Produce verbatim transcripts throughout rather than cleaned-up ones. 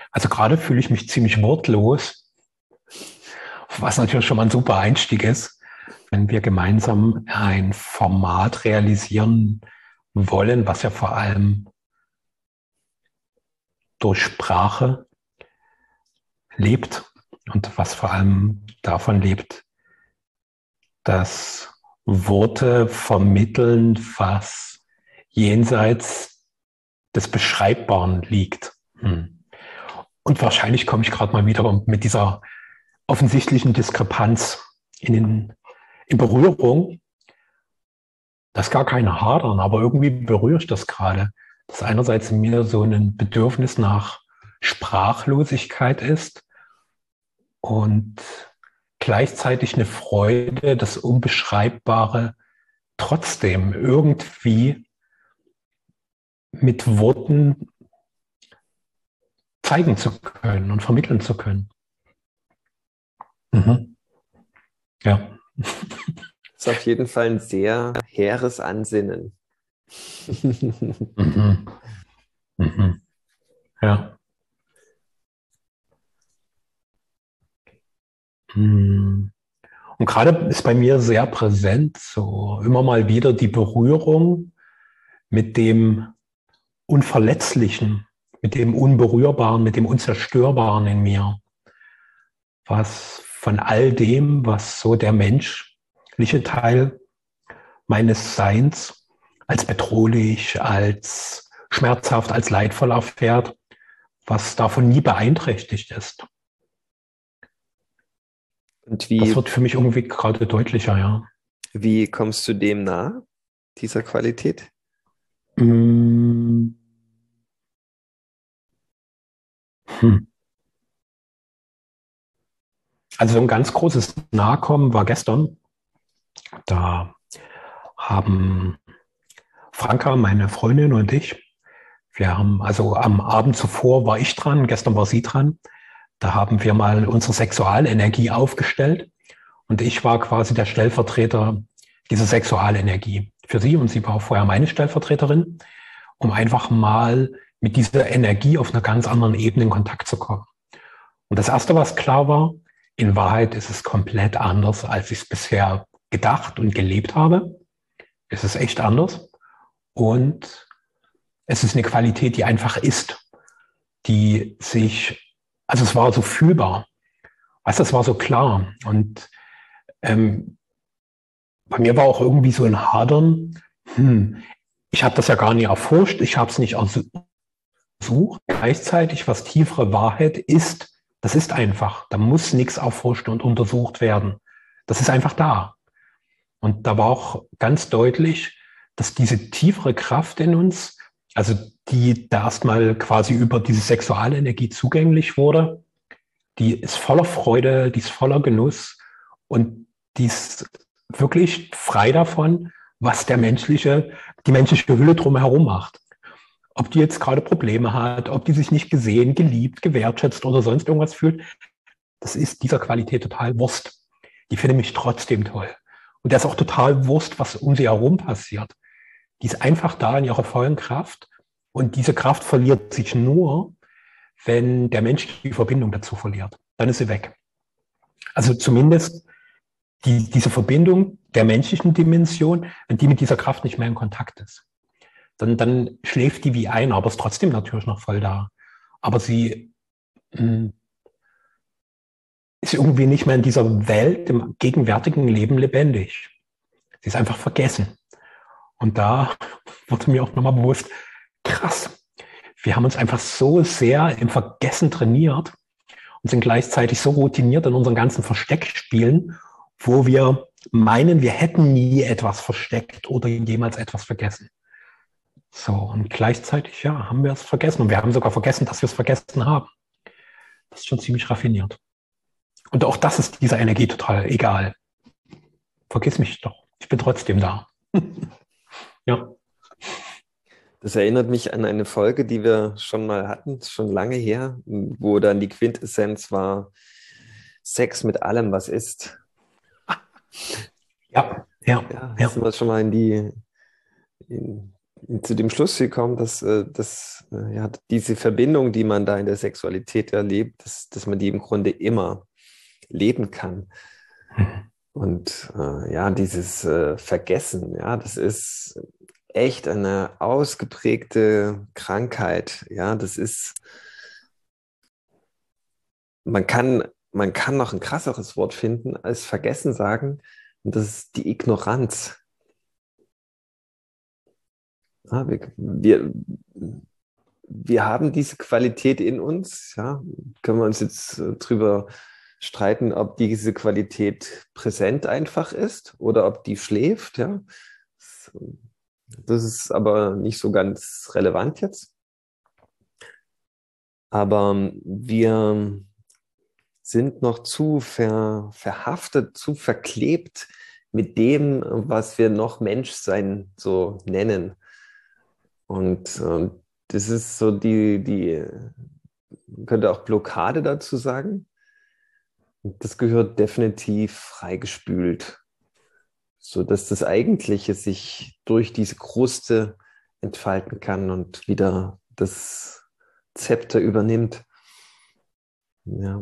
Also gerade fühle ich mich ziemlich wortlos, was natürlich schon mal ein super Einstieg ist, wenn wir gemeinsam ein Format realisieren wollen, was ja vor allem durch Sprache lebt und was vor allem davon lebt, dass Worte vermitteln, was jenseits des Beschreibbaren liegt. Hm. Und wahrscheinlich komme ich gerade mal wieder mit dieser offensichtlichen Diskrepanz in, den, in Berührung. Das ist gar kein Hadern, aber irgendwie berühre ich das gerade. Dass einerseits in mir so ein Bedürfnis nach Sprachlosigkeit ist und gleichzeitig eine Freude, das Unbeschreibbare trotzdem irgendwie mit Worten zeigen zu können und vermitteln zu können. Mhm. Ja. Das ist auf jeden Fall ein sehr hehres Ansinnen. Mhm. Mhm. Ja. Mhm. Und gerade ist bei mir sehr präsent, so immer mal wieder die Berührung mit dem Unverletzlichen, mit dem Unberührbaren, mit dem Unzerstörbaren in mir, was von all dem, was so der menschliche Teil meines Seins als bedrohlich, als schmerzhaft, als leidvoll erfährt, was davon nie beeinträchtigt ist. Und Das wie, wird für mich irgendwie gerade deutlicher, ja. wie kommst du dem nahe, dieser Qualität? Hm. Hm. Also ein ganz großes Nahkommen war gestern. Da haben Franka, meine Freundin und ich, wir haben, also am Abend zuvor war ich dran, gestern war sie dran. Da haben wir mal unsere Sexualenergie aufgestellt und ich war quasi der Stellvertreter dieser Sexualenergie für sie und sie war vorher meine Stellvertreterin, um einfach mal mit dieser Energie auf einer ganz anderen Ebene in Kontakt zu kommen. Und das Erste, was klar war, in Wahrheit ist es komplett anders, als ich es bisher gedacht und gelebt habe. Es ist echt anders und es ist eine Qualität, die einfach ist, die sich, also es war so fühlbar, weißt du, es war so klar. Und ähm, bei mir war auch irgendwie so ein Hadern, hm, ich habe das ja gar nicht erforscht, ich habe es nicht ersucht. Gleichzeitig, was tiefere Wahrheit ist, das ist einfach. Da muss nichts erforscht und untersucht werden. Das ist einfach da. Und da war auch ganz deutlich, dass diese tiefere Kraft in uns, also die da erstmal quasi über diese Sexualenergie zugänglich wurde, die ist voller Freude, die ist voller Genuss und die ist wirklich frei davon, was der menschliche, die menschliche Hülle drumherum macht. Ob die jetzt gerade Probleme hat, ob die sich nicht gesehen, geliebt, gewertschätzt oder sonst irgendwas fühlt, das ist dieser Qualität total Wurst. Die finde mich trotzdem toll. Und der ist auch total Wurst, was um sie herum passiert. Die ist einfach da in ihrer vollen Kraft. Und diese Kraft verliert sich nur, wenn der Mensch die Verbindung dazu verliert. Dann ist sie weg. Also zumindest die, diese Verbindung der menschlichen Dimension, wenn die mit dieser Kraft nicht mehr in Kontakt ist. Dann, dann schläft die wie ein, aber ist trotzdem natürlich noch voll da. Aber sie mh, ist irgendwie nicht mehr in dieser Welt, im gegenwärtigen Leben lebendig. Sie ist einfach vergessen. Und da wurde mir auch nochmal bewusst, krass, wir haben uns einfach so sehr im Vergessen trainiert und sind gleichzeitig so routiniert in unseren ganzen Versteckspielen, wo wir meinen, wir hätten nie etwas versteckt oder jemals etwas vergessen. So, und gleichzeitig, ja, haben wir es vergessen. Und wir haben sogar vergessen, dass wir es vergessen haben. Das ist schon ziemlich raffiniert. Und auch das ist dieser Energie total egal. Vergiss mich doch. Ich bin trotzdem da. Ja. Das erinnert mich an eine Folge, die wir schon mal hatten, schon lange her, wo dann die Quintessenz war, Sex mit allem, was ist. Ja, ja, Ja, ja. sind wir schon mal in die, in, zu dem Schluss gekommen, dass, äh, dass äh, ja, diese Verbindung, die man da in der Sexualität erlebt, dass, dass man die im Grunde immer leben kann. Mhm. Und äh, ja, dieses äh, Vergessen, ja, das ist echt eine ausgeprägte Krankheit. Ja, das ist, man kann, man kann noch ein krasseres Wort finden als Vergessen sagen, und das ist die Ignoranz. Ja, wir, wir, wir haben diese Qualität in uns, ja, können wir uns jetzt äh, drüber streiten, ob diese Qualität präsent einfach ist oder ob die schläft, ja. Das ist aber nicht so ganz relevant jetzt. Aber ähm, wir sind noch zu ver, verhaftet, zu verklebt mit dem, was wir noch Menschsein so nennen. Und äh, das ist so die, die, man könnte auch Blockade dazu sagen. Und das gehört definitiv freigespült, sodass das Eigentliche sich durch diese Kruste entfalten kann und wieder das Zepter übernimmt. Ja.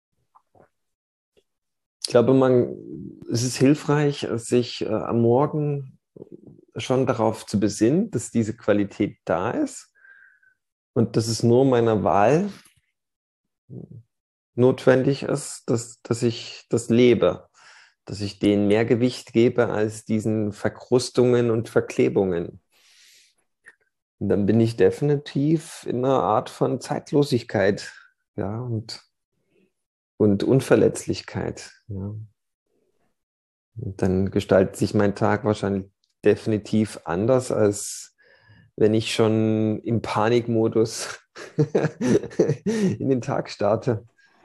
Ich glaube, man, es ist hilfreich, sich äh, am Morgen schon darauf zu besinnen, dass diese Qualität da ist und dass es nur meiner Wahl notwendig ist, dass, dass ich das lebe, dass ich denen mehr Gewicht gebe als diesen Verkrustungen und Verklebungen. Und dann bin ich definitiv in einer Art von Zeitlosigkeit, ja, und, und Unverletzlichkeit, ja. Und dann gestaltet sich mein Tag wahrscheinlich definitiv anders, als wenn ich schon im Panikmodus in den Tag starte.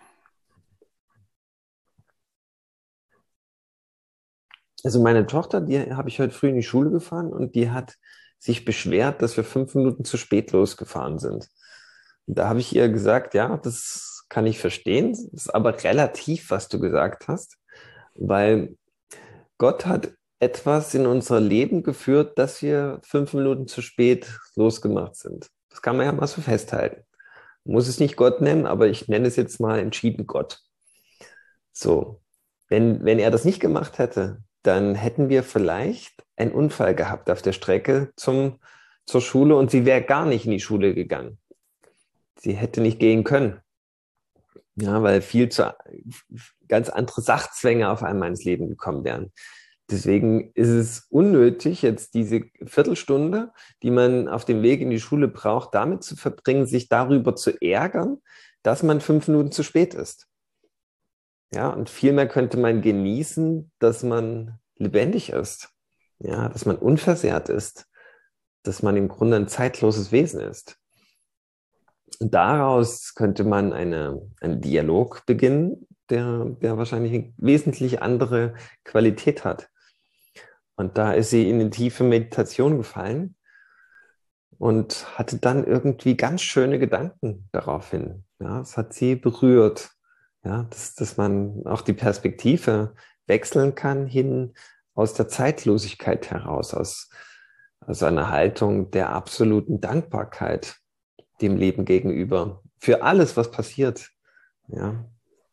Also meine Tochter, die habe ich heute früh in die Schule gefahren und die hat sich beschwert, dass wir fünf Minuten zu spät losgefahren sind. Und da habe ich ihr gesagt, ja, das kann ich verstehen, das ist aber relativ, was du gesagt hast, weil Gott hat etwas in unser Leben geführt, dass wir fünf Minuten zu spät losgemacht sind. Das kann man ja mal so festhalten. Man muss es nicht Gott nennen, aber ich nenne es jetzt mal entschieden Gott. So, wenn, wenn er das nicht gemacht hätte, dann hätten wir vielleicht einen Unfall gehabt auf der Strecke zum, zur Schule und sie wäre gar nicht in die Schule gegangen. Sie hätte nicht gehen können. Ja, weil viel zu ganz andere Sachzwänge auf einmal ins Leben gekommen wären. Deswegen ist es unnötig, jetzt diese Viertelstunde, die man auf dem Weg in die Schule braucht, damit zu verbringen, sich darüber zu ärgern, dass man fünf Minuten zu spät ist. Ja, und vielmehr könnte man genießen, dass man lebendig ist, ja, dass man unversehrt ist, dass man im Grunde ein zeitloses Wesen ist. Und daraus könnte man eine, einen Dialog beginnen, der, der wahrscheinlich eine wesentlich andere Qualität hat. Und da ist sie in eine tiefe Meditation gefallen und hatte dann irgendwie ganz schöne Gedanken daraufhin. Ja, es hat sie berührt, ja, dass, dass man auch die Perspektive wechseln kann hin aus der Zeitlosigkeit heraus, aus, aus einer Haltung der absoluten Dankbarkeit dem Leben gegenüber, für alles, was passiert. Ja.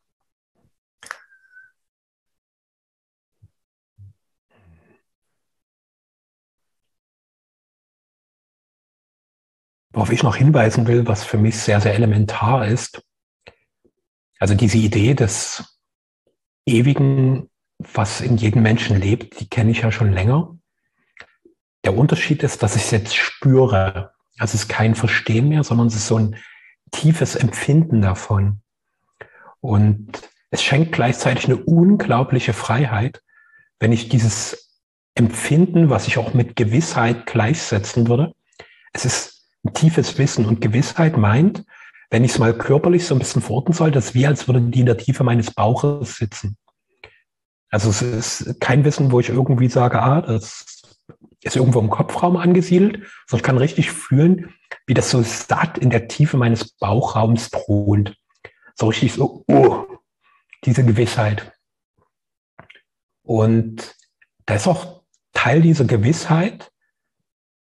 Worauf ich noch hinweisen will, was für mich sehr, sehr elementar ist, also diese Idee des Ewigen, was in jedem Menschen lebt, die kenne ich ja schon länger. Der Unterschied ist, dass ich es jetzt spüre. Also es ist kein Verstehen mehr, sondern es ist so ein tiefes Empfinden davon. Und es schenkt gleichzeitig eine unglaubliche Freiheit, wenn ich dieses Empfinden, was ich auch mit Gewissheit gleichsetzen würde. Es ist ein tiefes Wissen und Gewissheit meint, wenn ich es mal körperlich so ein bisschen verorten soll, das ist wie, als würde die in der Tiefe meines Bauches sitzen. Also es ist kein Wissen, wo ich irgendwie sage, ah, das ist irgendwo im Kopfraum angesiedelt, sondern ich kann richtig fühlen, wie das so satt in der Tiefe meines Bauchraums thront. So richtig so, oh, diese Gewissheit. Und da ist auch Teil dieser Gewissheit,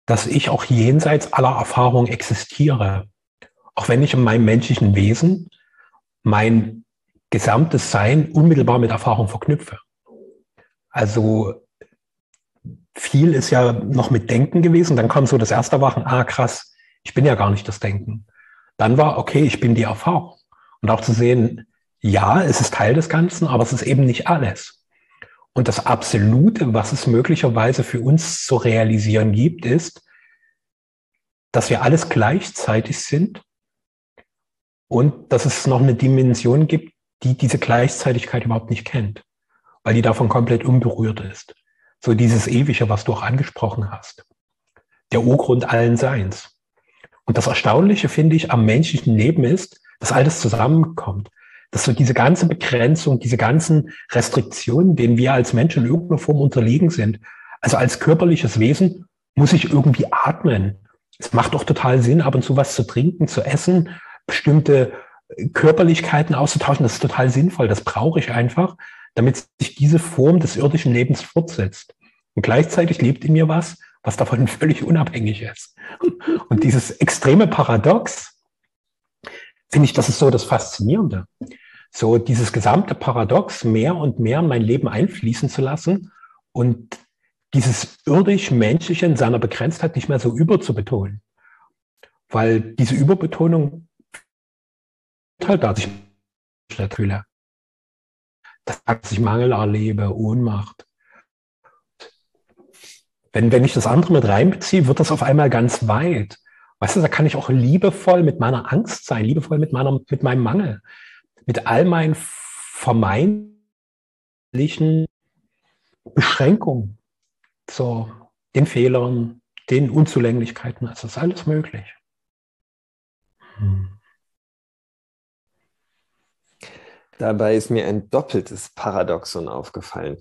dass ich auch jenseits aller Erfahrung existiere. Auch wenn ich in meinem menschlichen Wesen mein gesamtes Sein unmittelbar mit Erfahrung verknüpfe. Also viel ist ja noch mit Denken gewesen. Dann kommt so das erste Erwachen, ah krass, ich bin ja gar nicht das Denken. Dann war, okay, ich bin die Erfahrung. Und auch zu sehen, ja, es ist Teil des Ganzen, aber es ist eben nicht alles. Und das Absolute, was es möglicherweise für uns zu realisieren gibt, ist, dass wir alles gleichzeitig sind und dass es noch eine Dimension gibt, die diese Gleichzeitigkeit überhaupt nicht kennt, weil die davon komplett unberührt ist. So dieses Ewige, was du auch angesprochen hast. Der Urgrund allen Seins. Und das Erstaunliche, finde ich, am menschlichen Leben ist, dass alles zusammenkommt. Dass so diese ganze Begrenzung, diese ganzen Restriktionen, denen wir als Menschen in irgendeiner Form unterlegen sind. Also als körperliches Wesen muss ich irgendwie atmen. Es macht doch total Sinn, ab und zu was zu trinken, zu essen, bestimmte Körperlichkeiten auszutauschen. Das ist total sinnvoll. Das brauche ich einfach, damit sich diese Form des irdischen Lebens fortsetzt. Und gleichzeitig lebt in mir was, was davon völlig unabhängig ist. Und dieses extreme Paradox, finde ich, das ist so das Faszinierende. So dieses gesamte Paradox mehr und mehr in mein Leben einfließen zu lassen und dieses irdisch-menschliche in seiner Begrenztheit nicht mehr so überzubetonen. Weil diese Überbetonung halt da, dass ich nicht fühle. Dass ich Mangel erlebe, Ohnmacht. Wenn, wenn ich das andere mit reinbeziehe, wird das auf einmal ganz weit. Weißt du, da kann ich auch liebevoll mit meiner Angst sein, liebevoll mit, meiner, mit meinem Mangel, mit all meinen vermeintlichen Beschränkungen, so den Fehlern, den Unzulänglichkeiten. Das ist alles möglich. Hm. Dabei ist mir ein doppeltes Paradoxon aufgefallen.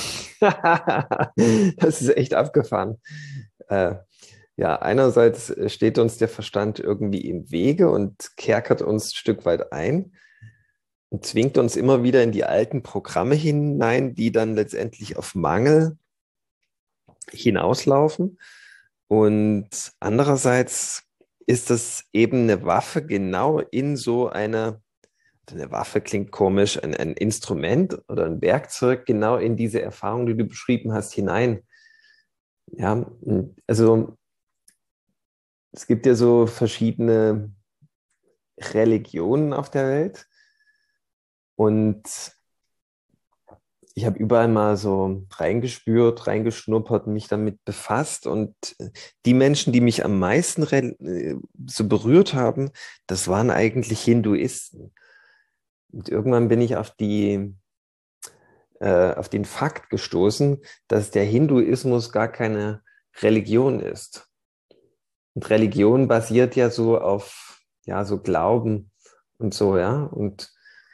Das ist echt abgefahren. Äh, ja, einerseits steht uns der Verstand irgendwie im Wege und kerkert uns ein Stück weit ein und zwingt uns immer wieder in die alten Programme hinein, die dann letztendlich auf Mangel hinauslaufen. Und andererseits ist das eben eine Waffe genau in so eine Eine Waffe klingt komisch, ein, ein Instrument oder ein Werkzeug genau in diese Erfahrung, die du beschrieben hast, hinein. Ja, also es gibt ja so verschiedene Religionen auf der Welt und ich habe überall mal so reingespürt, reingeschnuppert, mich damit befasst und die Menschen, die mich am meisten so berührt haben, das waren eigentlich Hinduisten. Und irgendwann bin ich auf die, äh, auf den Fakt gestoßen, dass der Hinduismus gar keine Religion ist. Und Religion basiert ja so auf, ja, so Glauben und so, ja. Und,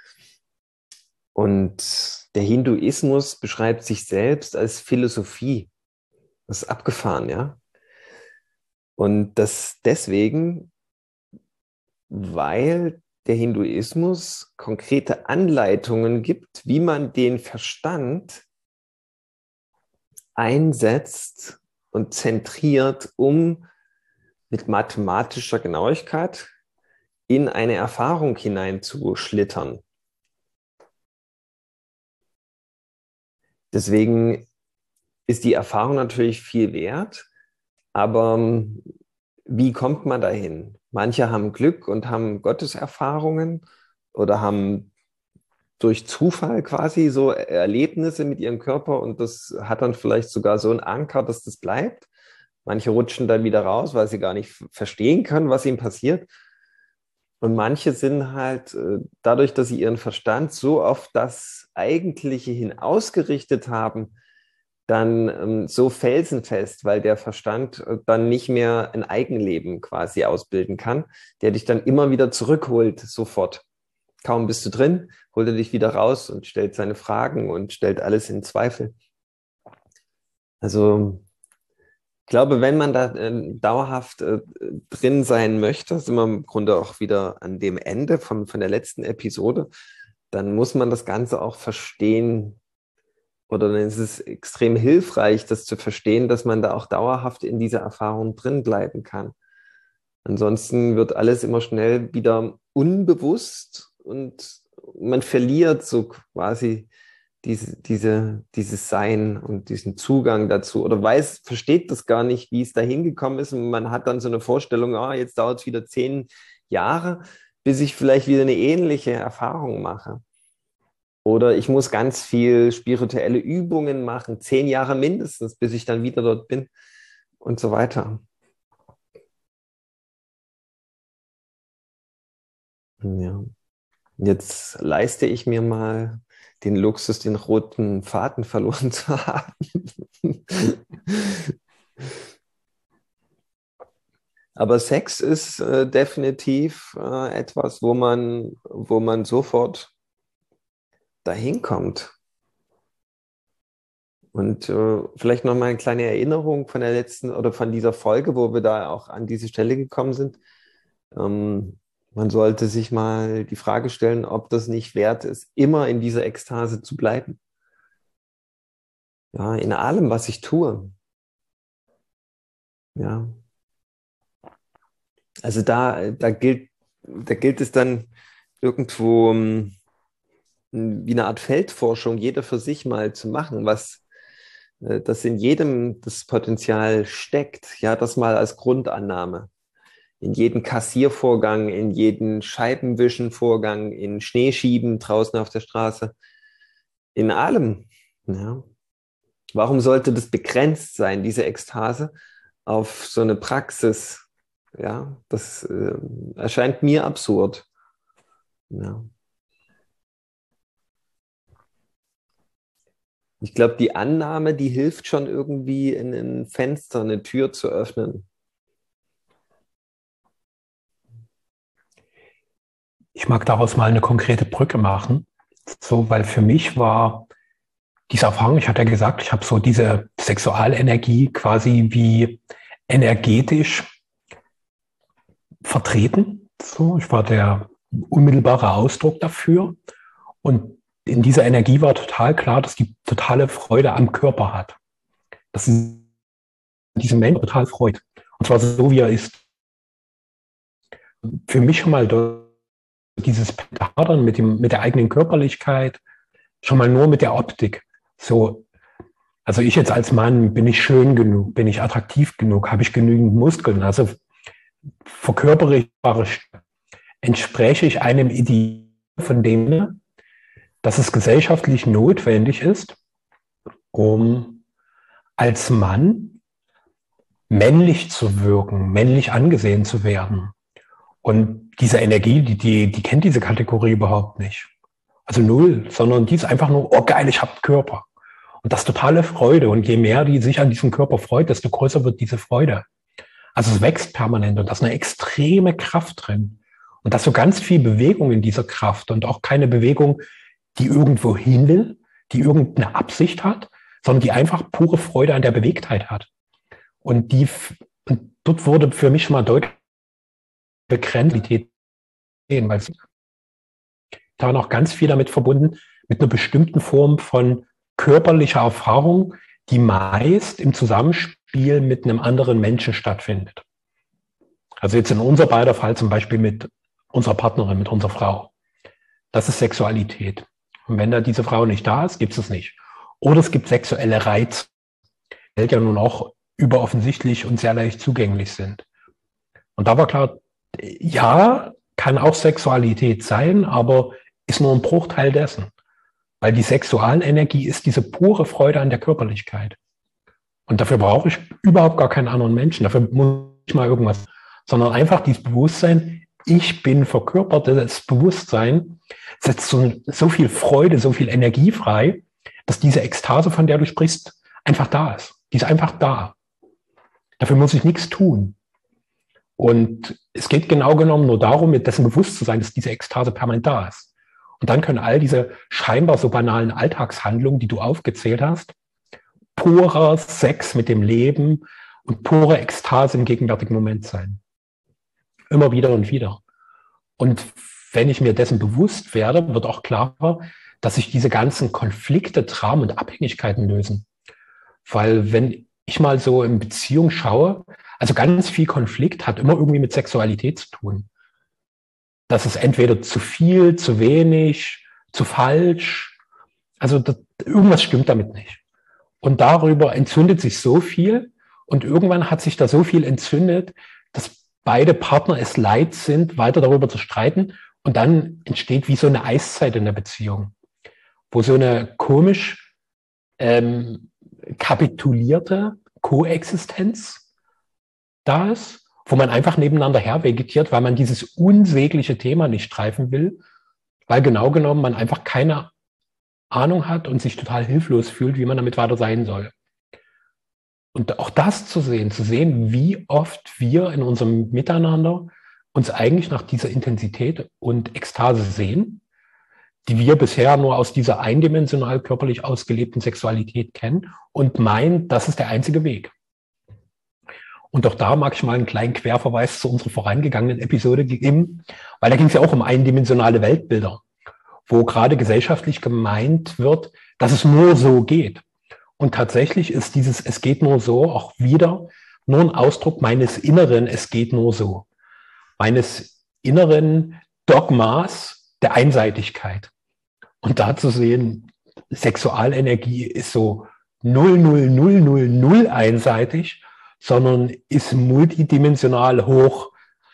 und der Hinduismus beschreibt sich selbst als Philosophie. Das ist abgefahren, ja. Und das deswegen, weil der Hinduismus konkrete Anleitungen gibt, wie man den Verstand einsetzt und zentriert, um mit mathematischer Genauigkeit in eine Erfahrung hineinzuschlittern. Deswegen ist die Erfahrung natürlich viel wert, aber wie kommt man dahin? Manche haben Glück und haben Gotteserfahrungen oder haben durch Zufall quasi so Erlebnisse mit ihrem Körper und das hat dann vielleicht sogar so einen Anker, dass das bleibt. Manche rutschen dann wieder raus, weil sie gar nicht verstehen können, was ihnen passiert. Und manche sind halt dadurch, dass sie ihren Verstand so auf das Eigentliche hin ausgerichtet haben, dann ähm, so felsenfest, weil der Verstand äh, dann nicht mehr ein Eigenleben quasi ausbilden kann, der dich dann immer wieder zurückholt, sofort. Kaum bist du drin, holt er dich wieder raus und stellt seine Fragen und stellt alles in Zweifel. Also ich glaube, wenn man da äh, dauerhaft äh, drin sein möchte, sind wir im Grunde auch wieder an dem Ende von, von der letzten Episode, dann muss man das Ganze auch verstehen oder dann ist es extrem hilfreich, das zu verstehen, dass man da auch dauerhaft in dieser Erfahrung drin bleiben kann. Ansonsten wird alles immer schnell wieder unbewusst und man verliert so quasi diese, diese, dieses Sein und diesen Zugang dazu oder weiß, versteht das gar nicht, wie es da hingekommen ist. Und man hat dann so eine Vorstellung, ah, jetzt dauert es wieder zehn Jahre, bis ich vielleicht wieder eine ähnliche Erfahrung mache. Oder ich muss ganz viel spirituelle Übungen machen, zehn Jahre mindestens, bis ich dann wieder dort bin und so weiter. Ja. Jetzt leiste ich mir mal den Luxus, den roten Faden verloren zu haben. Aber Sex ist äh, definitiv äh, etwas, wo man, wo man sofort dahin kommt. Und äh, vielleicht noch mal eine kleine Erinnerung von der letzten oder von dieser Folge, wo wir da auch an diese Stelle gekommen sind. Ähm, man sollte sich mal die Frage stellen, ob das nicht wert ist, immer in dieser Ekstase zu bleiben. Ja, in allem, was ich tue. Ja. Also da, da gilt, da gilt es dann irgendwo um, wie eine Art Feldforschung, jeder für sich mal zu machen, was äh, das in jedem das Potenzial steckt. Ja, das mal als Grundannahme. In jeden Kassiervorgang, in jeden Scheibenwischenvorgang, in Schneeschieben draußen auf der Straße, in allem. Ja. Warum sollte das begrenzt sein, diese Ekstase, auf so eine Praxis? Ja, das äh, erscheint mir absurd. Ja. Ich glaube, die Annahme, die hilft schon irgendwie, in ein Fenster, eine Tür zu öffnen. Ich mag daraus mal eine konkrete Brücke machen. So, weil für mich war diese Erfahrung, ich hatte ja gesagt, ich habe so diese Sexualenergie quasi wie energetisch vertreten. So, ich war der unmittelbare Ausdruck dafür. Und in dieser Energie war total klar, dass die totale Freude am Körper hat. Dass diese Mensch total freut. Und zwar so, wie er ist. Für mich schon mal dieses Hadern mit, dem, mit der eigenen Körperlichkeit, schon mal nur mit der Optik. So, also ich jetzt als Mann, bin ich schön genug, bin ich attraktiv genug, habe ich genügend Muskeln, also verkörpere ich, entspreche ich einem Ideal von dem, dass es gesellschaftlich notwendig ist, um als Mann männlich zu wirken, männlich angesehen zu werden. Und diese Energie, die, die, die kennt diese Kategorie überhaupt nicht. Also null, sondern die ist einfach nur, oh geil, ich habe einen Körper. Und das ist totale Freude. Und je mehr die sich an diesem Körper freut, desto größer wird diese Freude. Also es wächst permanent und da ist eine extreme Kraft drin. Und da ist so ganz viel Bewegung in dieser Kraft und auch keine Bewegung, die irgendwo hin will, die irgendeine Absicht hat, sondern die einfach pure Freude an der Bewegtheit hat. Und, die, und dort wurde für mich schon mal deutlich Begrenztheit, weil es da noch ganz viel damit verbunden, mit einer bestimmten Form von körperlicher Erfahrung, die meist im Zusammenspiel mit einem anderen Menschen stattfindet. Also jetzt in unser beider Fall zum Beispiel mit unserer Partnerin, mit unserer Frau. Das ist Sexualität. Und wenn da diese Frau nicht da ist, gibt es es nicht. Oder es gibt sexuelle Reize, die ja nun auch überoffensichtlich und sehr leicht zugänglich sind. Und da war klar, ja, kann auch Sexualität sein, aber ist nur ein Bruchteil dessen. Weil die Sexualenergie ist diese pure Freude an der Körperlichkeit. Und dafür brauche ich überhaupt gar keinen anderen Menschen. Dafür muss ich mal irgendwas. Sondern einfach dieses Bewusstsein, ich bin verkörpertes Bewusstsein, setzt so, so viel Freude, so viel Energie frei, dass diese Ekstase, von der du sprichst, einfach da ist. Die ist einfach da. Dafür muss ich nichts tun. Und es geht genau genommen nur darum, mit dessen bewusst zu sein, dass diese Ekstase permanent da ist. Und dann können all diese scheinbar so banalen Alltagshandlungen, die du aufgezählt hast, purer Sex mit dem Leben und pure Ekstase im gegenwärtigen Moment sein. Immer wieder und wieder. Und wenn ich mir dessen bewusst werde, wird auch klarer, dass sich diese ganzen Konflikte, Dramen und Abhängigkeiten lösen. Weil wenn ich mal so in Beziehung schaue, also ganz viel Konflikt hat immer irgendwie mit Sexualität zu tun. Das ist entweder zu viel, zu wenig, zu falsch. Also das, irgendwas stimmt damit nicht. Und darüber entzündet sich so viel und irgendwann hat sich da so viel entzündet, dass beide Partner es leid sind, weiter darüber zu streiten. Und dann entsteht wie so eine Eiszeit in der Beziehung, wo so eine komisch ähm, kapitulierte Koexistenz da ist, wo man einfach nebeneinander her vegetiert, weil man dieses unsägliche Thema nicht streifen will, weil genau genommen man einfach keine Ahnung hat und sich total hilflos fühlt, wie man damit weiter sein soll. Und auch das zu sehen, zu sehen, wie oft wir in unserem Miteinander uns eigentlich nach dieser Intensität und Ekstase sehen, die wir bisher nur aus dieser eindimensional körperlich ausgelebten Sexualität kennen und meinen, das ist der einzige Weg. Und auch da mag ich mal einen kleinen Querverweis zu unserer vorangegangenen Episode geben, weil da ging es ja auch um eindimensionale Weltbilder, wo gerade gesellschaftlich gemeint wird, dass es nur so geht. Und tatsächlich ist dieses "Es geht nur so" auch wieder nur ein Ausdruck meines inneren "Es geht nur so", meines inneren Dogmas der Einseitigkeit. Und da zu sehen, Sexualenergie ist so null null null null null einseitig, sondern ist multidimensional hoch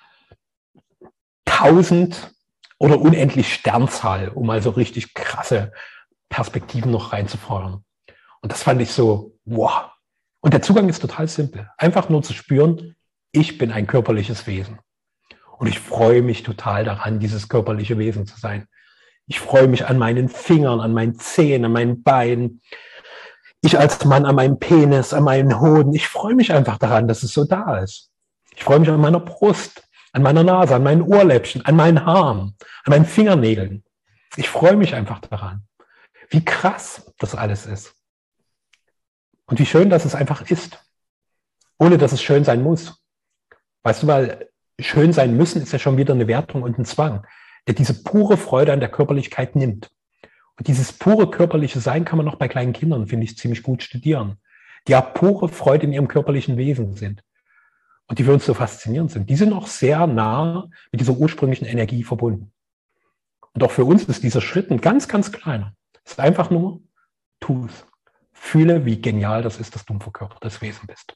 tausend oder unendlich Sternzahl, um also richtig krasse Perspektiven noch reinzufeuern. Und das fand ich so, wow. Und der Zugang ist total simpel. Einfach nur zu spüren, ich bin ein körperliches Wesen. Und ich freue mich total daran, dieses körperliche Wesen zu sein. Ich freue mich an meinen Fingern, an meinen Zehen, an meinen Beinen. Ich als Mann an meinem Penis, an meinen Hoden. Ich freue mich einfach daran, dass es so da ist. Ich freue mich an meiner Brust, an meiner Nase, an meinen Ohrläppchen, an meinen Haaren, an meinen Fingernägeln. Ich freue mich einfach daran, wie krass das alles ist. Und wie schön, dass es einfach ist, ohne dass es schön sein muss. Weißt du, weil schön sein müssen ist ja schon wieder eine Wertung und ein Zwang, der diese pure Freude an der Körperlichkeit nimmt. Und dieses pure körperliche Sein kann man noch bei kleinen Kindern, finde ich, ziemlich gut studieren, die ja pure Freude in ihrem körperlichen Wesen sind und die für uns so faszinierend sind. Die sind auch sehr nah mit dieser ursprünglichen Energie verbunden. Und auch für uns ist dieser Schritt ein ganz, ganz kleiner. Es ist einfach nur, tu es. Fühle, wie genial das ist, dass du ein verkörpertes Wesen bist.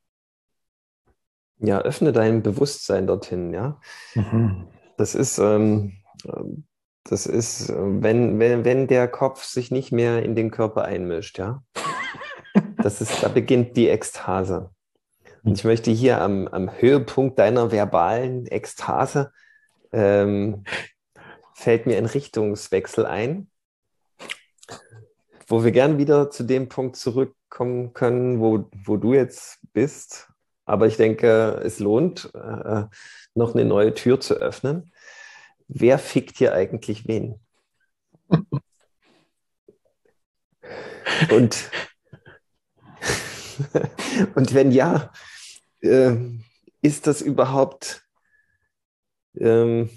Ja, öffne dein Bewusstsein dorthin, ja. Mhm. Das ist, ähm, das ist, wenn, wenn, wenn der Kopf sich nicht mehr in den Körper einmischt, ja. Das ist, da beginnt die Ekstase. Und ich möchte hier am, am Höhepunkt deiner verbalen Ekstase, ähm, fällt mir ein Richtungswechsel ein, wo wir gern wieder zu dem Punkt zurückkommen können, wo, wo du jetzt bist. Aber ich denke, es lohnt, äh, noch eine neue Tür zu öffnen. Wer fickt hier eigentlich wen? Und, und wenn ja, äh, ist das überhaupt ähm,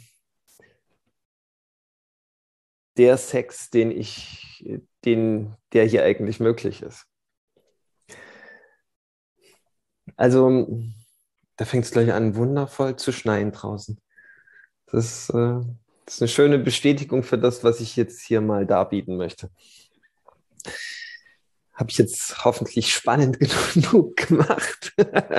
der Sex, den ich, den, der hier eigentlich möglich ist? Also, da fängt es gleich an, wundervoll zu schneien draußen. Das, äh, das ist eine schöne Bestätigung für das, was ich jetzt hier mal darbieten möchte. Habe ich jetzt hoffentlich spannend genug gemacht.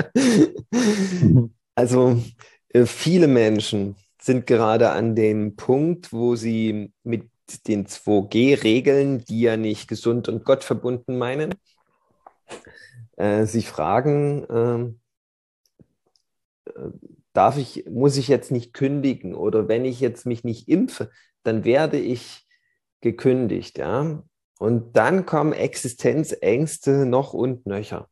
Also, äh, viele Menschen sind gerade an dem Punkt, wo sie mit den zwei G-Regeln, die ja nicht gesund und gottverbunden meinen, äh, sich fragen, äh, darf ich, muss ich jetzt nicht kündigen, oder wenn ich jetzt mich nicht impfe, dann werde ich gekündigt, ja. Und dann kommen Existenzängste noch und nöcher.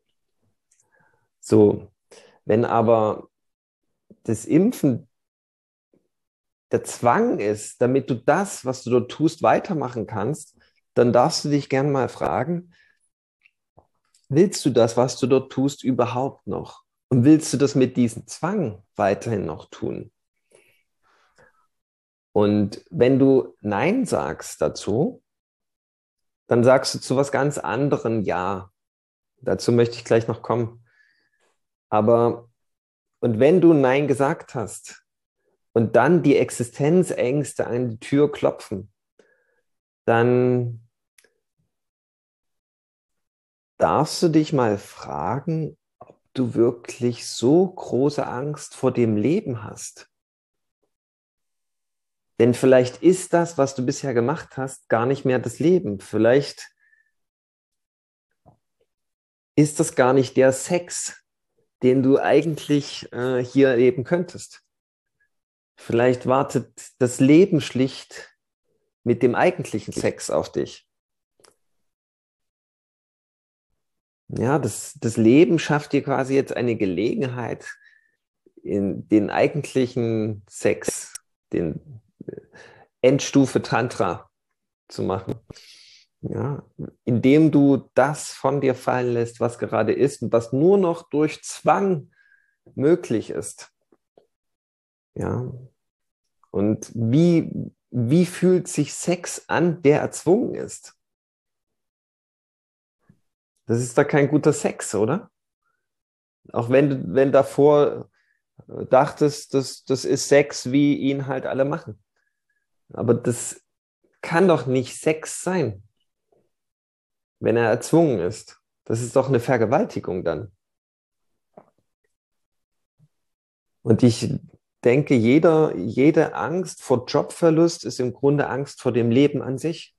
So, wenn aber das Impfen der Zwang ist, damit du das, was du dort tust, weitermachen kannst, dann darfst du dich gern mal fragen, willst du das, was du dort tust, überhaupt noch? Und willst du das mit diesem Zwang weiterhin noch tun? Und wenn du Nein sagst dazu, dann sagst du zu was ganz anderem Ja. Dazu möchte ich gleich noch kommen. Aber, und wenn du Nein gesagt hast und dann die Existenzängste an die Tür klopfen, dann darfst du dich mal fragen, ob du wirklich so große Angst vor dem Leben hast. Denn vielleicht ist das, was du bisher gemacht hast, gar nicht mehr das Leben. Vielleicht ist das gar nicht der Sex, den du eigentlich äh, hier leben könntest. Vielleicht wartet das Leben schlicht mit dem eigentlichen Sex auf dich. Ja, das, das Leben schafft dir quasi jetzt eine Gelegenheit, in den eigentlichen Sex, den Endstufe Tantra zu machen. Ja, indem du das von dir fallen lässt, was gerade ist und was nur noch durch Zwang möglich ist. Ja, und wie, wie fühlt sich Sex an, der erzwungen ist? Das ist da kein guter Sex, oder? Auch wenn du wenn davor dachtest, das, das ist Sex, wie ihn halt alle machen. Aber das kann doch nicht Sex sein, wenn er erzwungen ist. Das ist doch eine Vergewaltigung dann. Und ich denke, jeder, jede Angst vor Jobverlust ist im Grunde Angst vor dem Leben an sich.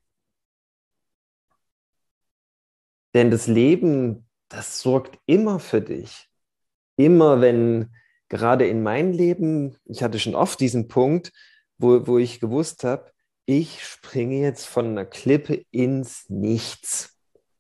Denn das Leben, das sorgt immer für dich. Immer wenn, gerade in meinem Leben, ich hatte schon oft diesen Punkt, wo, wo ich gewusst habe, ich springe jetzt von einer Klippe ins Nichts.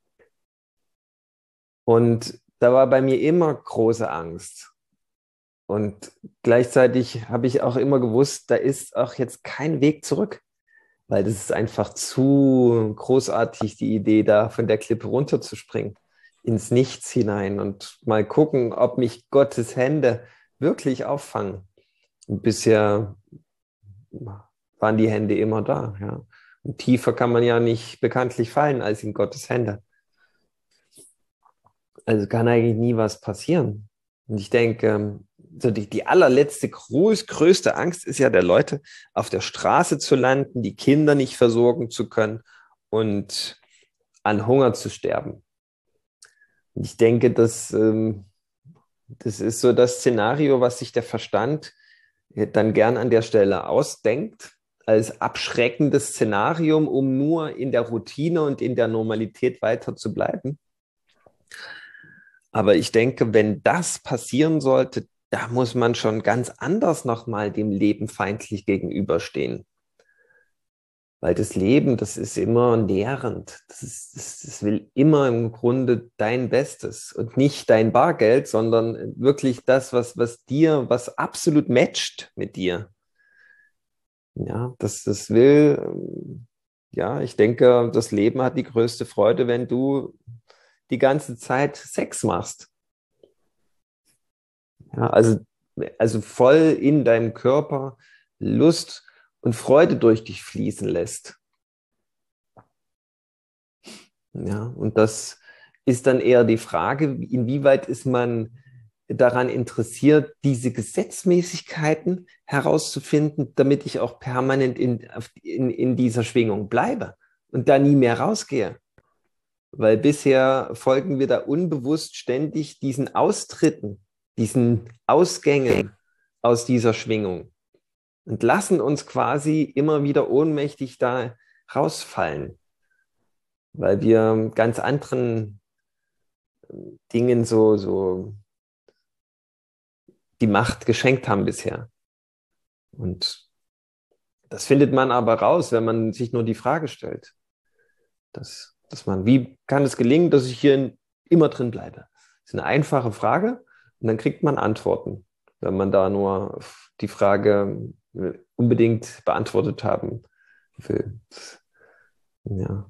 Und da war bei mir immer große Angst. Und gleichzeitig habe ich auch immer gewusst, da ist auch jetzt kein Weg zurück, weil das ist einfach zu großartig, die Idee, da von der Klippe runterzuspringen, ins Nichts hinein und mal gucken, ob mich Gottes Hände wirklich auffangen. Und bisher waren die Hände immer da. Ja. Und tiefer kann man ja nicht bekanntlich fallen als in Gottes Hände. Also kann eigentlich nie was passieren. Und ich denke, so die, die allerletzte groß, größte Angst ist ja der Leute, auf der Straße zu landen, die Kinder nicht versorgen zu können und an Hunger zu sterben. Und ich denke, dass, ähm, das ist so das Szenario, was sich der Verstand dann gern an der Stelle ausdenkt, als abschreckendes Szenarium, um nur in der Routine und in der Normalität weiter zu bleiben. Aber ich denke, wenn das passieren sollte, da muss man schon ganz anders nochmal dem Leben feindlich gegenüberstehen. Weil das Leben, das ist immer nährend. Das, ist, das, das will immer im Grunde dein Bestes und nicht dein Bargeld, sondern wirklich das, was, was dir, was absolut matcht mit dir. Ja, das, das will, ja, ich denke, das Leben hat die größte Freude, wenn du die ganze Zeit Sex machst. Ja, also, also voll in deinem Körper Lust und Freude durch dich fließen lässt. Ja, und das ist dann eher die Frage, inwieweit ist man daran interessiert, diese Gesetzmäßigkeiten herauszufinden, damit ich auch permanent in, in, in dieser Schwingung bleibe und da nie mehr rausgehe. Weil bisher folgen wir da unbewusst ständig diesen Austritten, diesen Ausgängen aus dieser Schwingung und lassen uns quasi immer wieder ohnmächtig da rausfallen, weil wir ganz anderen Dingen so, so die Macht geschenkt haben bisher. Und das findet man aber raus, wenn man sich nur die Frage stellt, dass, dass man, wie kann es gelingen, dass ich hier immer drin bleibe? Das ist eine einfache Frage und dann kriegt man Antworten, wenn man da nur die Frage unbedingt beantwortet haben will. Ja.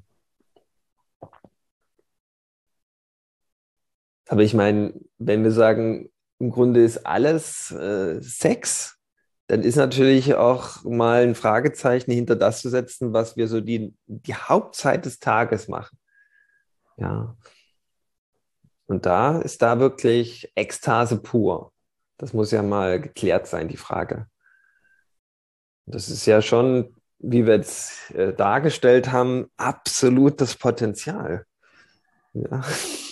Aber ich meine, wenn wir sagen, im Grunde ist alles äh, Sex, dann ist natürlich auch mal ein Fragezeichen hinter das zu setzen, was wir so die, die Hauptzeit des Tages machen. Ja. Und da ist da wirklich Ekstase pur. Das muss ja mal geklärt sein, die Frage. Das ist ja schon, wie wir jetzt äh, dargestellt haben, absolutes Potenzial. Ja.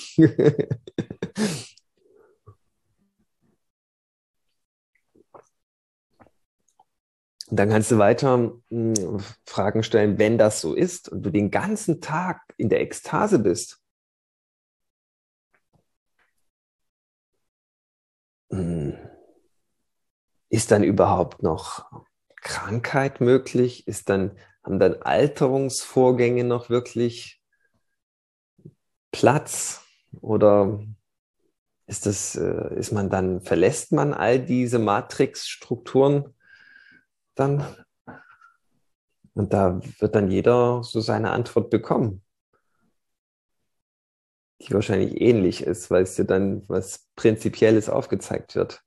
Und dann kannst du weiter mh, Fragen stellen, wenn das so ist und du den ganzen Tag in der Ekstase bist. Mh, ist dann überhaupt noch Krankheit möglich? Ist dann, haben dann Alterungsvorgänge noch wirklich Platz? Oder ist das, äh, ist man dann, verlässt man all diese Matrixstrukturen dann? Und da wird dann jeder so seine Antwort bekommen, die wahrscheinlich ähnlich ist, weil es dir dann was Prinzipielles aufgezeigt wird.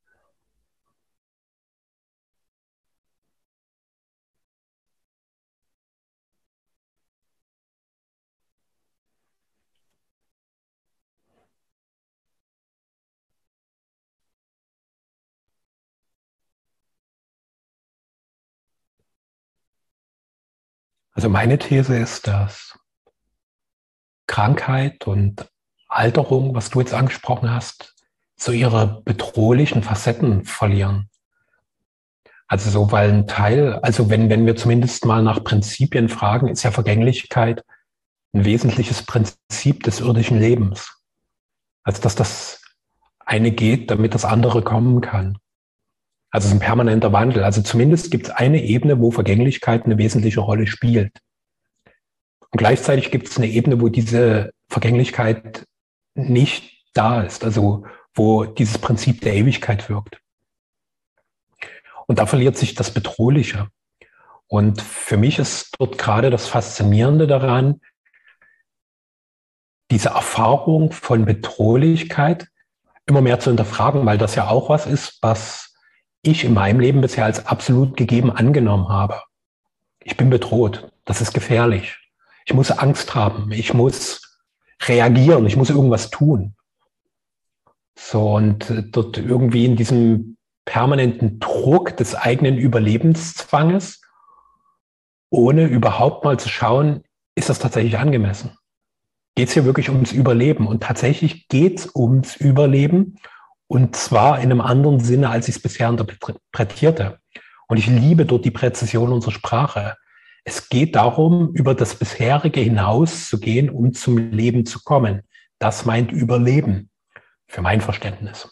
Also meine These ist, dass Krankheit und Alterung, was du jetzt angesprochen hast, so ihre bedrohlichen Facetten verlieren. Also so, weil ein Teil, also wenn, wenn wir zumindest mal nach Prinzipien fragen, ist ja Vergänglichkeit ein wesentliches Prinzip des irdischen Lebens. Also dass das eine geht, damit das andere kommen kann. Also es ist ein permanenter Wandel. Also zumindest gibt es eine Ebene, wo Vergänglichkeit eine wesentliche Rolle spielt. Und gleichzeitig gibt es eine Ebene, wo diese Vergänglichkeit nicht da ist, also wo dieses Prinzip der Ewigkeit wirkt. Und da verliert sich das Bedrohliche. Und für mich ist dort gerade das Faszinierende daran, diese Erfahrung von Bedrohlichkeit immer mehr zu hinterfragen, weil das ja auch was ist, was ich in meinem Leben bisher als absolut gegeben angenommen habe. Ich bin bedroht, das ist gefährlich. Ich muss Angst haben, ich muss reagieren, ich muss irgendwas tun. So, und dort irgendwie in diesem permanenten Druck des eigenen Überlebenszwanges, ohne überhaupt mal zu schauen, ist das tatsächlich angemessen? Geht es hier wirklich ums Überleben? Und tatsächlich geht es ums Überleben, und zwar in einem anderen Sinne, als ich es bisher interpretierte. Und ich liebe dort die Präzision unserer Sprache. Es geht darum, über das bisherige hinauszugehen, um zum Leben zu kommen. Das meint Überleben, für mein Verständnis.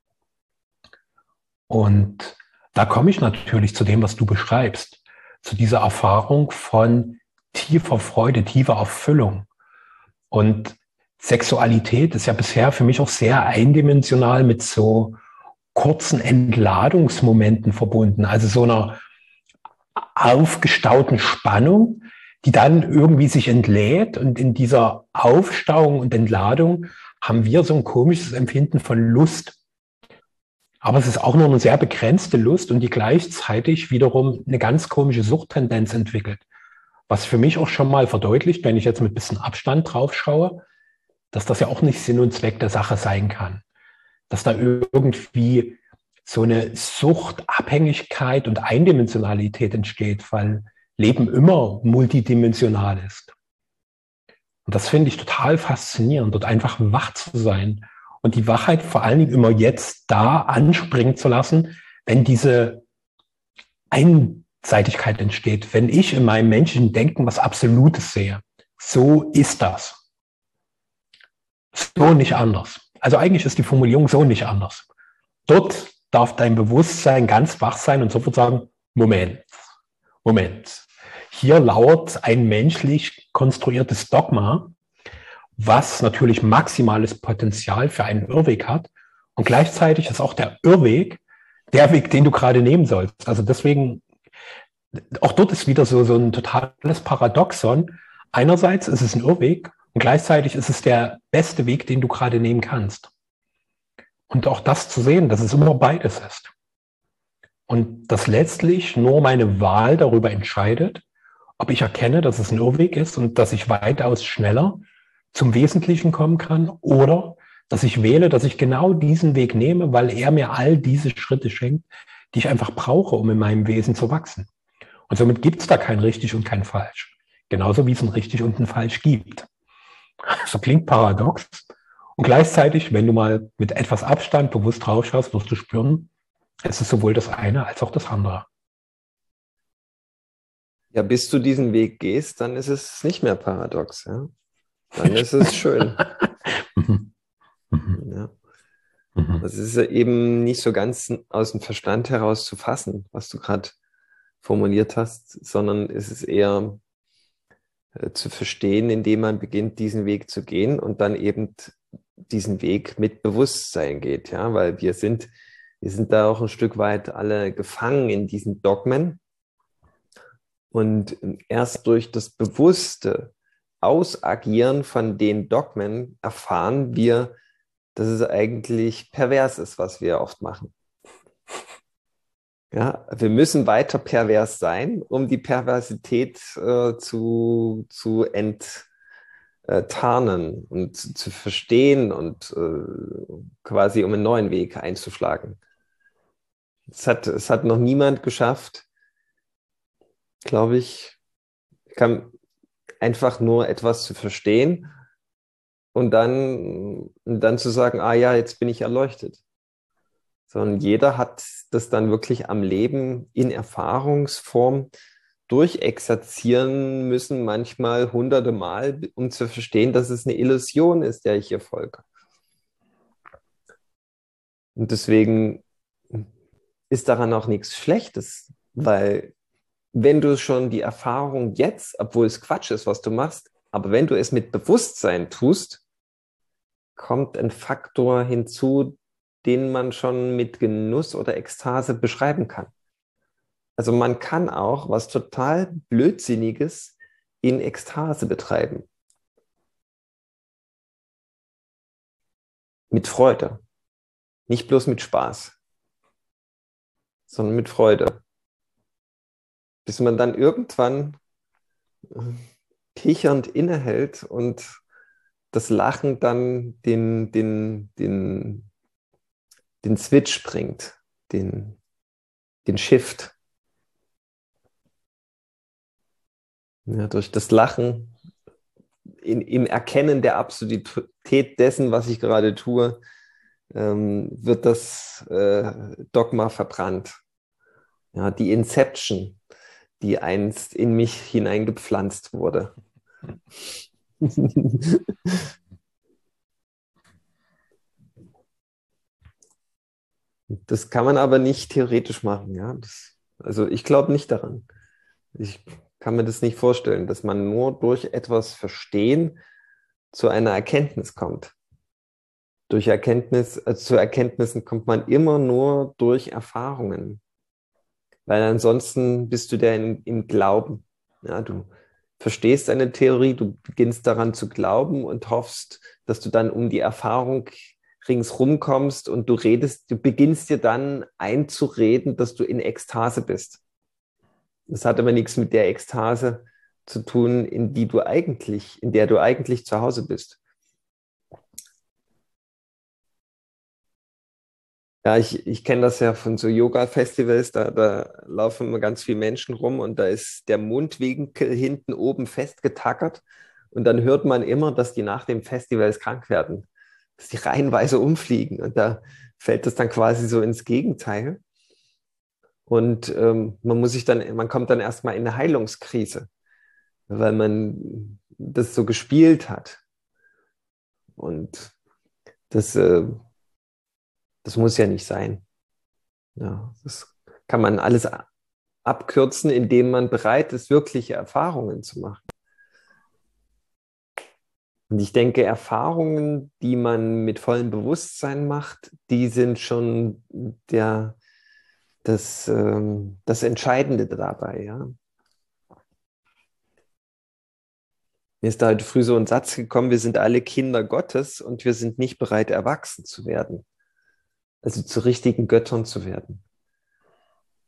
Und da komme ich natürlich zu dem, was du beschreibst, zu dieser Erfahrung von tiefer Freude, tiefer Erfüllung. Und Sexualität ist ja bisher für mich auch sehr eindimensional mit so kurzen Entladungsmomenten verbunden, also so einer aufgestauten Spannung, die dann irgendwie sich entlädt, und in dieser Aufstauung und Entladung haben wir so ein komisches Empfinden von Lust. Aber es ist auch nur eine sehr begrenzte Lust, und die gleichzeitig wiederum eine ganz komische Suchttendenz entwickelt. Was für mich auch schon mal verdeutlicht, wenn ich jetzt mit ein bisschen Abstand drauf schaue, dass das ja auch nicht Sinn und Zweck der Sache sein kann. Dass da irgendwie so eine Suchtabhängigkeit und Eindimensionalität entsteht, weil Leben immer multidimensional ist. Und das finde ich total faszinierend, dort einfach wach zu sein und die Wachheit vor allen Dingen immer jetzt da anspringen zu lassen, wenn diese Einseitigkeit entsteht, wenn ich in meinem menschlichen Denken was Absolutes sehe. So ist das. So nicht anders. Also eigentlich ist die Formulierung so nicht anders. Dort darf dein Bewusstsein ganz wach sein und sofort sagen, Moment, Moment. Hier lauert ein menschlich konstruiertes Dogma, was natürlich maximales Potenzial für einen Irrweg hat. Und gleichzeitig ist auch der Irrweg der Weg, den du gerade nehmen sollst. Also deswegen, auch dort ist wieder so, so ein totales Paradoxon. Einerseits ist es ein Irrweg und gleichzeitig ist es der beste Weg, den du gerade nehmen kannst. Und auch das zu sehen, dass es immer beides ist. und dass letztlich nur meine Wahl darüber entscheidet, ob ich erkenne, dass es ein Irrweg ist und dass ich weitaus schneller zum Wesentlichen kommen kann oder dass ich wähle, dass ich genau diesen Weg nehme, weil er mir all diese Schritte schenkt, die ich einfach brauche, um in meinem Wesen zu wachsen. Und somit gibt es da kein richtig und kein falsch. Genauso wie es ein richtig und ein falsch gibt. So klingt paradox. Und gleichzeitig, wenn du mal mit etwas Abstand bewusst draufschaust, wirst du spüren, es ist sowohl das eine als auch das andere. Ja, bis du diesen Weg gehst, dann ist es nicht mehr paradox. Ja? Dann ist es schön. Ja. Das ist ja eben nicht so ganz aus dem Verstand heraus zu fassen, was du gerade formuliert hast, sondern es ist eher äh, zu verstehen, indem man beginnt, diesen Weg zu gehen und dann eben diesen Weg mit Bewusstsein geht, ja, weil wir sind, wir sind da auch ein Stück weit alle gefangen in diesen Dogmen und erst durch das bewusste Ausagieren von den Dogmen erfahren wir, dass es eigentlich pervers ist, was wir oft machen. Ja, wir müssen weiter pervers sein, um die Perversität äh, zu, zu enttarnen und zu, zu verstehen und äh, quasi um einen neuen Weg einzuschlagen. Es hat, es hat noch niemand geschafft, glaube ich, kann einfach nur etwas zu verstehen und dann, und dann zu sagen, ah ja, jetzt bin ich erleuchtet. Sondern jeder hat das dann wirklich am Leben in Erfahrungsform durchexerzieren müssen, manchmal hunderte Mal, um zu verstehen, dass es eine Illusion ist, der ich hier folge. Und deswegen ist daran auch nichts Schlechtes, weil wenn du schon die Erfahrung jetzt, obwohl es Quatsch ist, was du machst, aber wenn du es mit Bewusstsein tust, kommt ein Faktor hinzu, den man schon mit Genuss oder Ekstase beschreiben kann. Also man kann auch was total Blödsinniges in Ekstase betreiben. Mit Freude. Nicht bloß mit Spaß, sondern mit Freude. Bis man dann irgendwann kichernd innehält und das Lachen dann den, den, den, den Switch bringt, den, den Shift. Ja, durch das Lachen in, im Erkennen der Absurdität dessen, was ich gerade tue, ähm, wird das äh, Dogma verbrannt. Ja, die Inception, die einst in mich hineingepflanzt wurde. Das kann man aber nicht theoretisch machen. Ja? Das, also ich glaube nicht daran. Ich kann mir das nicht vorstellen, dass man nur durch etwas Verstehen zu einer Erkenntnis kommt. Durch Erkenntnis, also zu Erkenntnissen kommt man immer nur durch Erfahrungen. Weil ansonsten bist du der im, im Glauben. Ja, du verstehst eine Theorie, du beginnst daran zu glauben und hoffst, dass du dann um die Erfahrung ringsrum kommst und du redest, du beginnst dir dann einzureden, dass du in Ekstase bist. Das hat aber nichts mit der Ekstase zu tun, in die du eigentlich, in der du eigentlich zu Hause bist. Ja, ich, ich kenne das ja von so Yoga-Festivals, da, da laufen immer ganz viele Menschen rum und da ist der Mundwinkel hinten oben festgetackert und dann hört man immer, dass die nach dem Festivals krank werden, dass die reihenweise umfliegen und da fällt das dann quasi so ins Gegenteil und ähm, man muss sich dann, man kommt dann erstmal in eine Heilungskrise, weil man das so gespielt hat und das äh, Das muss ja nicht sein. Ja, das kann man alles abkürzen, indem man bereit ist, wirkliche Erfahrungen zu machen. Und ich denke, Erfahrungen, die man mit vollem Bewusstsein macht, die sind schon der, das, ähm, das Entscheidende dabei. Ja. Mir ist da heute früh so ein Satz gekommen, wir sind alle Kinder Gottes und wir sind nicht bereit, erwachsen zu werden. Also zu richtigen Göttern zu werden.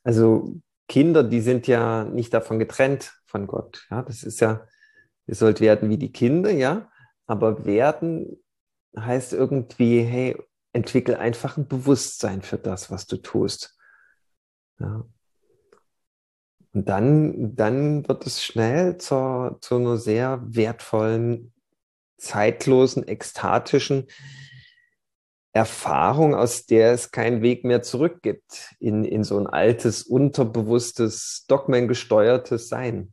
Also Kinder, die sind ja nicht davon getrennt von Gott. Ja, das ist ja, ihr sollt werden wie die Kinder, ja. Aber werden heißt irgendwie, hey, entwickel einfach ein Bewusstsein für das, was du tust. Ja. Und dann, dann wird es schnell zur, zu einer sehr wertvollen, zeitlosen, ekstatischen Erfahrung, aus der es keinen Weg mehr zurück gibt in, in so ein altes, unterbewusstes, dogmengesteuertes Sein.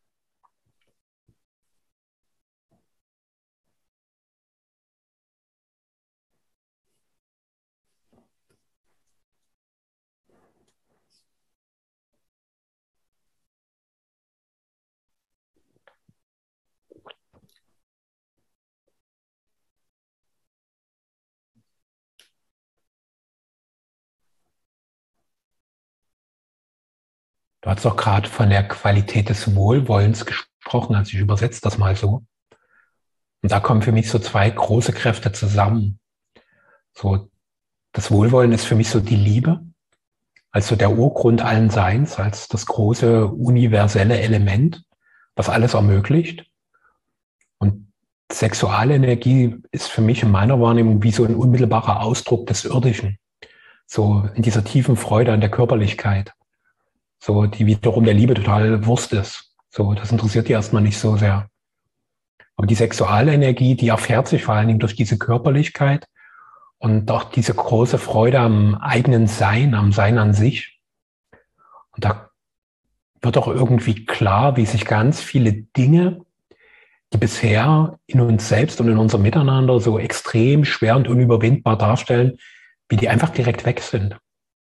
Du hast doch gerade von der Qualität des Wohlwollens gesprochen, also ich übersetze das mal so. Und da kommen für mich so zwei große Kräfte zusammen. So, das Wohlwollen ist für mich so die Liebe, also der Urgrund allen Seins, als das große universelle Element, was alles ermöglicht. Und Sexualenergie ist für mich in meiner Wahrnehmung wie so ein unmittelbarer Ausdruck des Irdischen. So in dieser tiefen Freude an der Körperlichkeit. So, die wiederum der Liebe total Wurst ist. So, das interessiert die erstmal nicht so sehr. Aber die Sexualenergie, die erfährt sich vor allen Dingen durch diese Körperlichkeit und auch diese große Freude am eigenen Sein, am Sein an sich. Und da wird auch irgendwie klar, wie sich ganz viele Dinge, die bisher in uns selbst und in unserem Miteinander so extrem schwer und unüberwindbar darstellen, wie die einfach direkt weg sind.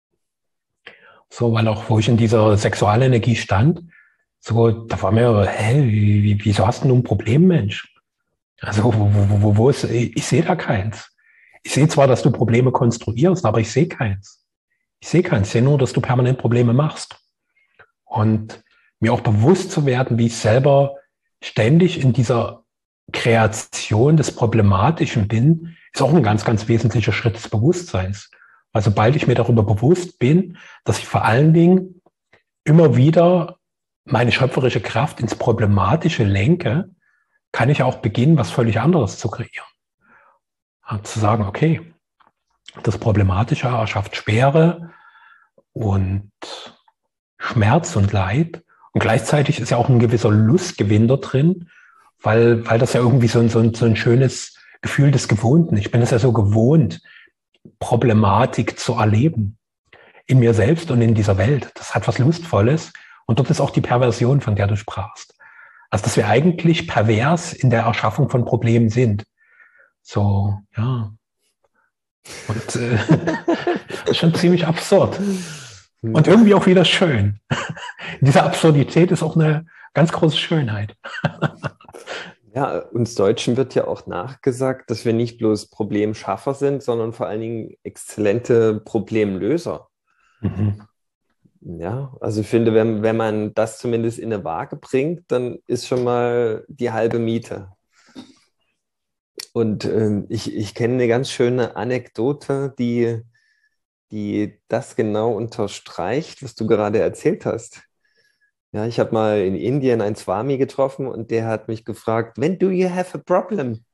So, weil auch, wo ich in dieser Sexualenergie stand, so, da war mir, hä, wie, wieso hast du nun ein Problem, Mensch? Also, wo, wo, wo, wo ist, ich sehe da keins. Ich sehe zwar, dass du Probleme konstruierst, aber ich sehe keins. Ich sehe keins. Ich sehe nur, dass du permanent Probleme machst. Und mir auch bewusst zu werden, wie ich selber ständig in dieser Kreation des Problematischen bin, ist auch ein ganz, ganz wesentlicher Schritt des Bewusstseins. Also sobald ich mir darüber bewusst bin, dass ich vor allen Dingen immer wieder meine schöpferische Kraft ins Problematische lenke, kann ich auch beginnen, was völlig anderes zu kreieren. Und zu sagen, okay, das Problematische erschafft Schwere und Schmerz und Leid. Und gleichzeitig ist ja auch ein gewisser Lustgewinn da drin, weil, weil das ja irgendwie so ein, so, ein, so ein schönes Gefühl des Gewohnten. Ich bin es ja so gewohnt, Problematik zu erleben. In mir selbst und in dieser Welt. Das hat was Lustvolles. Und dort ist auch die Perversion, von der du sprachst. Also, dass wir eigentlich pervers in der Erschaffung von Problemen sind. So, ja. Und äh, das ist schon ziemlich absurd. Und irgendwie auch wieder schön. Diese Absurdität ist auch eine ganz große Schönheit. Ja, uns Deutschen wird ja auch nachgesagt, dass wir nicht bloß Problemschaffer sind, sondern vor allen Dingen exzellente Problemlöser. Mhm. Ja, also ich finde, wenn, wenn man das zumindest in eine Waage bringt, dann ist schon mal die halbe Miete. Und ähm, ich, ich kenne eine ganz schöne Anekdote, die, die das genau unterstreicht, was du gerade erzählt hast. Ja, ich habe mal in Indien einen Swami getroffen und der hat mich gefragt, when do you have a problem?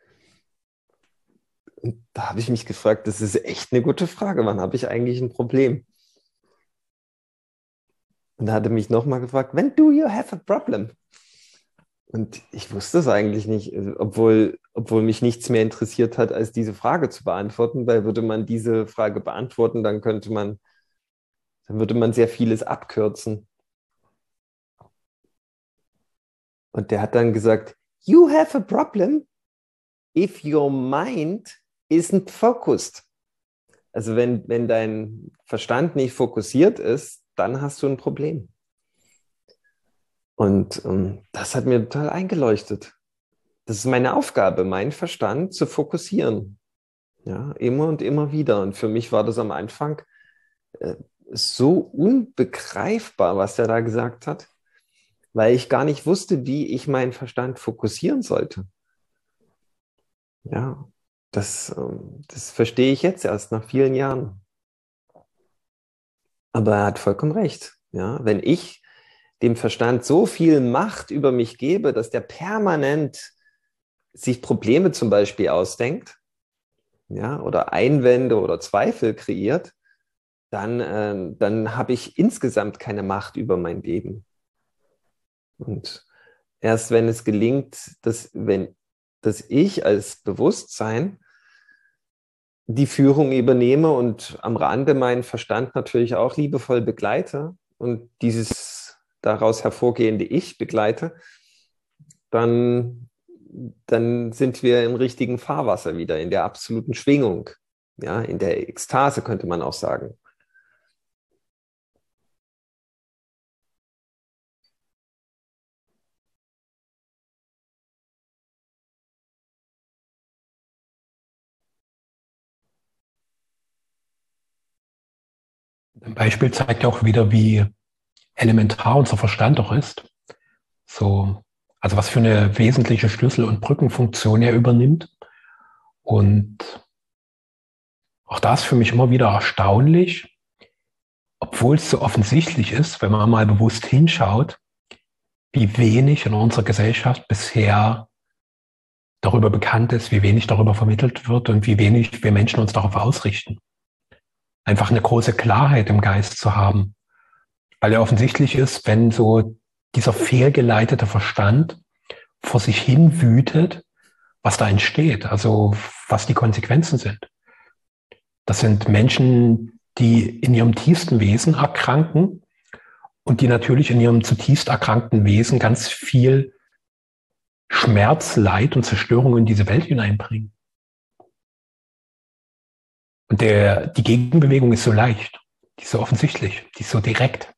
Und da habe ich mich gefragt, das ist echt eine gute Frage, wann habe ich eigentlich ein Problem? Und da hat er mich nochmal gefragt, when do you have a problem? Und ich wusste es eigentlich nicht, obwohl, obwohl mich nichts mehr interessiert hat, als diese Frage zu beantworten, weil würde man diese Frage beantworten, dann könnte man, dann würde man sehr vieles abkürzen. Und der hat dann gesagt, you have a problem if your mind isn't focused. Also wenn, wenn dein Verstand nicht fokussiert ist, dann hast du ein Problem. Und ähm, das hat mir total eingeleuchtet. Das ist meine Aufgabe, meinen Verstand zu fokussieren. Ja, immer und immer wieder. Und für mich war das am Anfang äh, so unbegreifbar, was er da gesagt hat, weil ich gar nicht wusste, wie ich meinen Verstand fokussieren sollte. Ja, das, ähm, das verstehe ich jetzt erst nach vielen Jahren. Aber er hat vollkommen recht. Ja, wenn ich dem Verstand so viel Macht über mich gebe, dass der permanent sich Probleme zum Beispiel ausdenkt, ja, oder Einwände oder Zweifel kreiert, dann, äh, dann habe ich insgesamt keine Macht über mein Leben. Und erst wenn es gelingt, dass, wenn, dass ich als Bewusstsein die Führung übernehme und am Rande meinen Verstand natürlich auch liebevoll begleite und dieses daraus hervorgehende Ich begleite, dann, dann sind wir im richtigen Fahrwasser wieder, in der absoluten Schwingung, ja, in der Ekstase könnte man auch sagen. Ein Beispiel zeigt ja auch wieder, wie elementar unser Verstand auch ist. So, also was für eine wesentliche Schlüssel- und Brückenfunktion er übernimmt. Und auch das ist für mich immer wieder erstaunlich, obwohl es so offensichtlich ist, wenn man mal bewusst hinschaut, wie wenig in unserer Gesellschaft bisher darüber bekannt ist, wie wenig darüber vermittelt wird und wie wenig wir Menschen uns darauf ausrichten. Einfach eine große Klarheit im Geist zu haben. Weil ja offensichtlich ist, wenn so dieser fehlgeleitete Verstand vor sich hin wütet, was da entsteht, also was die Konsequenzen sind. Das sind Menschen, die in ihrem tiefsten Wesen erkranken und die natürlich in ihrem zutiefst erkrankten Wesen ganz viel Schmerz, Leid und Zerstörung in diese Welt hineinbringen. Und der, die Gegenbewegung ist so leicht, die ist so offensichtlich, die ist so direkt.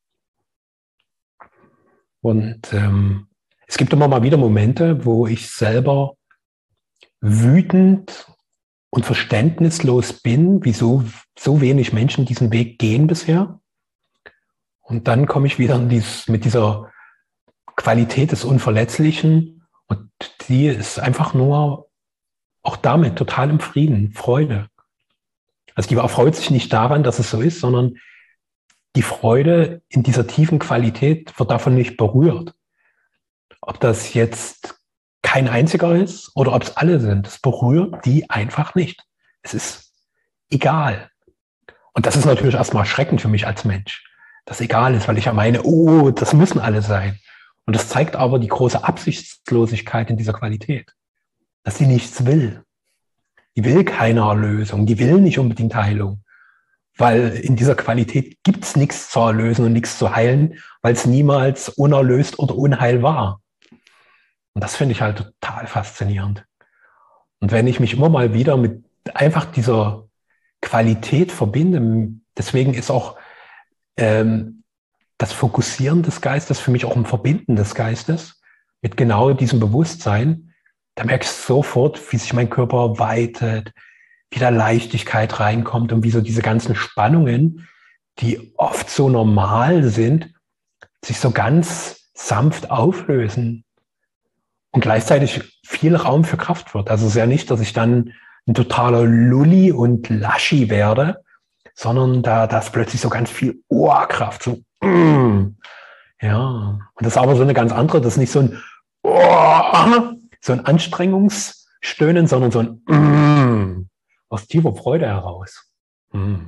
Und ähm, es gibt immer mal wieder Momente, wo ich selber wütend und verständnislos bin, wieso so wenig Menschen diesen Weg gehen bisher. Und dann komme ich wieder in dies, mit dieser Qualität des Unverletzlichen und die ist einfach nur auch damit total im Frieden, Freude. Also die erfreut sich nicht daran, dass es so ist, sondern die Freude in dieser tiefen Qualität wird davon nicht berührt. Ob das jetzt kein einziger ist oder ob es alle sind, es berührt die einfach nicht. Es ist egal. Und das ist natürlich erstmal erschreckend für mich als Mensch, dass egal ist, weil ich ja meine, oh, das müssen alle sein. Und das zeigt aber die große Absichtslosigkeit in dieser Qualität, dass sie nichts will. Die will keine Erlösung, die will nicht unbedingt Heilung, weil in dieser Qualität gibt es nichts zu erlösen und nichts zu heilen, weil es niemals unerlöst oder unheil war. Und das finde ich halt total faszinierend. Und wenn ich mich immer mal wieder mit einfach dieser Qualität verbinde, deswegen ist auch ähm, das Fokussieren des Geistes für mich auch ein Verbinden des Geistes mit genau diesem Bewusstsein. Da merke ich sofort, wie sich mein Körper weitet, wie da Leichtigkeit reinkommt und wie so diese ganzen Spannungen, die oft so normal sind, sich so ganz sanft auflösen und gleichzeitig viel Raum für Kraft wird. Also es ist ja nicht, dass ich dann ein totaler Lulli und Laschi werde, sondern da, da ist plötzlich so ganz viel Ohrkraft, so mm, ja. Und das ist aber so eine ganz andere, das ist nicht so ein oh, so ein Anstrengungsstöhnen, sondern so ein mm, aus tiefer Freude heraus. Mm.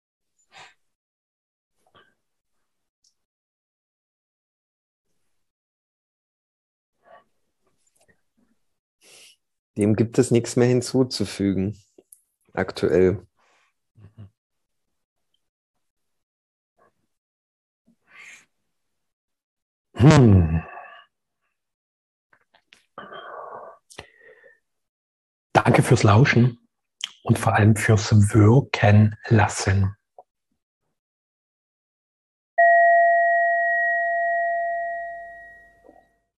Dem gibt es nichts mehr hinzuzufügen, aktuell. Hm. Danke fürs Lauschen und vor allem fürs Wirken lassen.